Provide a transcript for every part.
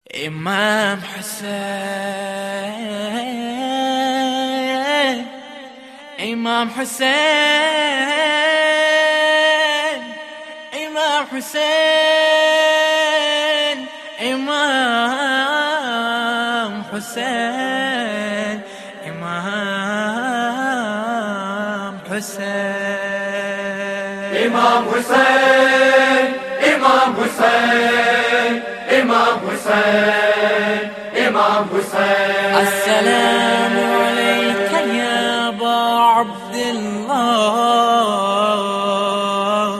إمام حسين، إمام حسين، إمام حسين، إمام حسين، إمام حسين، إمام حسين، إمام حسين، إمام حسين، إمام حسين. السلام عليك يا أبا عبد الله،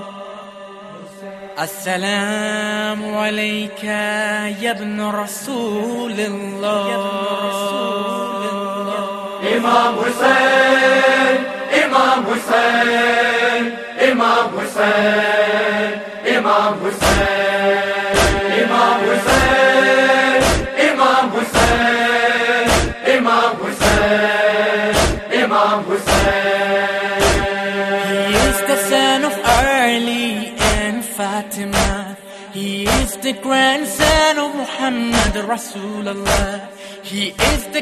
السلام عليك يا ابن رسول الله. إمام حسين، إمام حسين، إمام حسين، إمام حسين، إمام حسين، إمام حسين، إمام حسين، إمام حسين. He is the son of Ali and Fatima. He is the grandson of Muhammad Rasulullah. He is the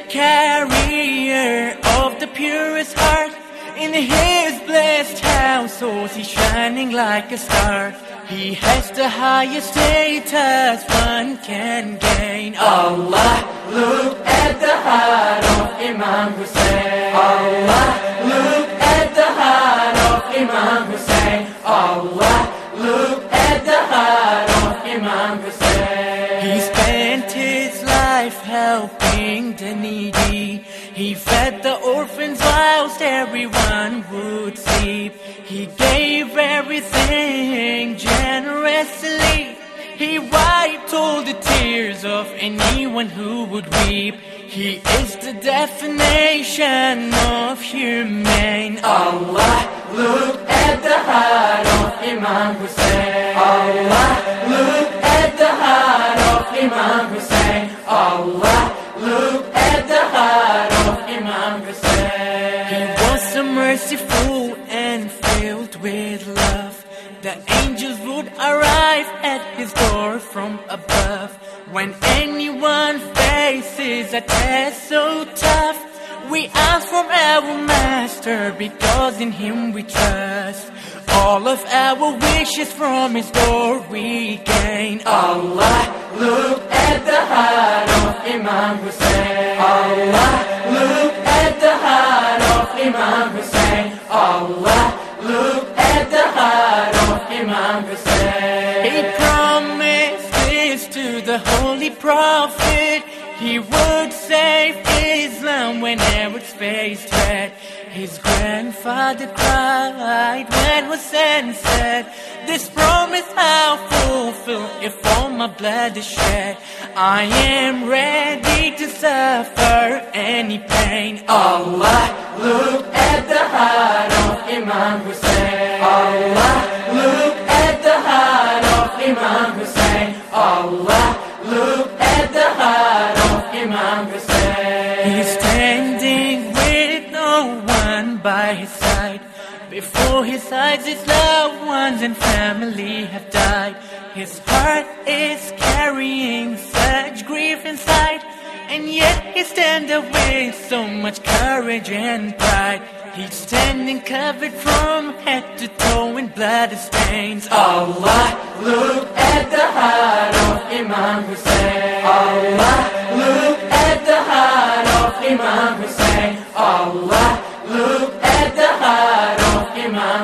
carrier of the purest heart. In his blessed house, oh, he's shining like a star. He has the highest status one can gain. Allah, look at the heart of Imam Hussein. Allah, look at the heart of Imam Hussein. Allah, look at the heart of Imam Hussein. He spent his life helping the needy. He fed the orphans whilst everyone would sleep. He gave everything generously. He wiped all the tears of anyone who would weep. He is the definition of humane. Allah, look at the heart of Imam Hussein. Allah, look at the heart of Imam Hussein. Allah, look at the heart of Imam Hussein. He was so merciful and filled with love. The angels would arrive at his door from above. When anyone faces a test so tough, we ask from our master because in him we trust. All of our wishes from his door we gain. Allah, look at the heart of Imam Hussein. Allah, look at the heart of Imam Hussein. Allah, look at the heart of Imam Hussein. He promised this to the Holy Prophet. He would save Islam whenever it's faced threat. His grandfather cried when Hussein said, "This promise I'll fulfill if all my blood is shed. I am ready to suffer any pain." Allah, look at the heart of Imam Hussein. Allah, look at the heart of Imam Hussein. Allah, look at the heart of Imam Hussein. He's standing with no one by his side. Before his eyes, his loved ones and family have died. His heart is carrying such grief inside, and yet he stands there with so much courage and pride. He's standing covered from head to toe in blood stains. Allah, look at the heart of Imam Hussein. Allah, look at the heart of Imam Hussein. Allah, look at the heart of Imam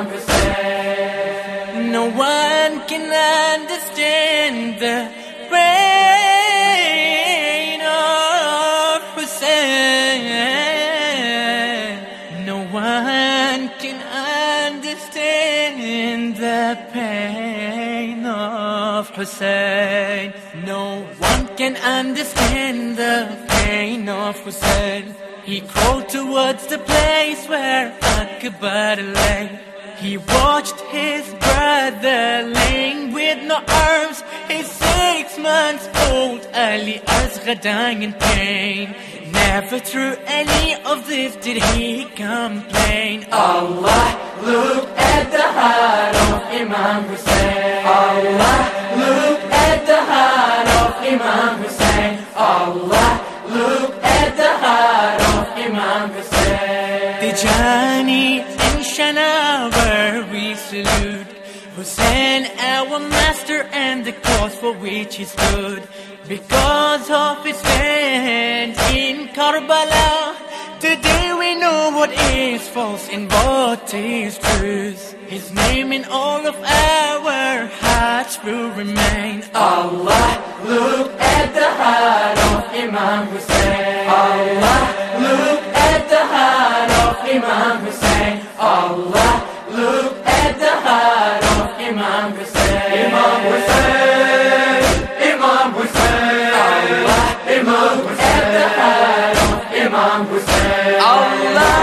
Hussein. No one can understand the pain of Hussein. No one can understand the pain of Hussein. No one can understand the pain of Hussein. He crawled towards the place where Akbar lay. He watched his brother laying with no arms, his 6 months old Ali Asghar dying in pain. Never through any of this did he complain. Allah, look at the heart of Imam Hussein. Allah, look at the heart of Imam Hussein. Allah, look at the heart of Imam Hussein. Tijani and Shanavar we salute Hussein, our master, and the cause for which he stood. Because of his stand in Karbala, today we know what is false and what is truth. His name in all of our hearts will remain. Allah, look at the heart of Imam Hussein. Allah, look at the heart of Imam Hussein. Allah, look at the heart of Imam Hussein. Imam Hussein, Imam Hussein. Allah, Imam Hussein. At the heart of Imam Hussein. Allah,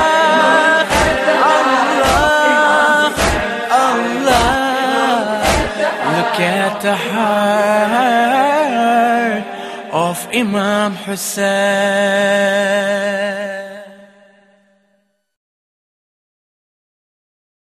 look at the heart of Imam Hussein.